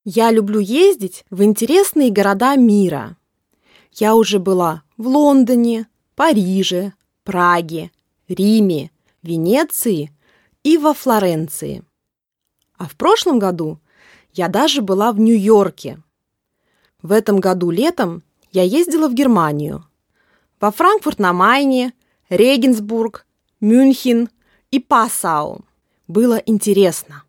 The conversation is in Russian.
Я люблю ездить в интересные города мира. Я уже была в Лондоне, Париже, Праге, Риме, Венеции и во Флоренции. А в прошлом году я даже была в Нью-Йорке. В этом году летом я ездила в Германию. Во Франкфурт на Майне, Регенсбург, Мюнхен и Пассау. Было интересно.